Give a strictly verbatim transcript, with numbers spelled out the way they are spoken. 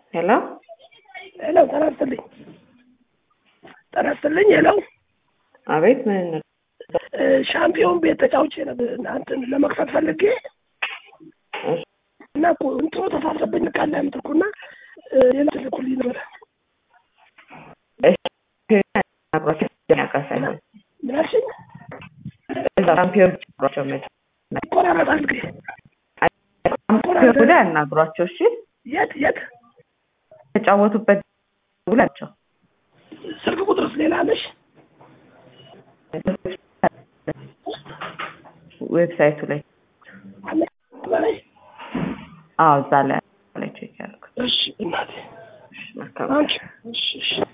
Hello? Hello, ተናስተልኝ ተናስተልኝ ሄሎ አቤት ምን ሻምፒዮን ቤት ተጫውቼ ነበር አንተን ለመክፈት ፈልጌ እና እንትኑ ተሳሰብኝ ካለ አምጥኩና ሌላ ልኩልኝ ነበር እሺ አብሮሽ ያቀሰለ ምናሽኝ ሻምፒዮን ፕሮጀክት ቆራረጣል ግሬ ወደ አናግሯቸው እሺ የት የት ተጫወቱበት ውላቸው ስልክ ቁጥርስ ሌላ ነሽ ዌብሳይቱ ላይ አዎ ዛለ ላይ ቼክ ያርኩ እሺ እናቴ እሺ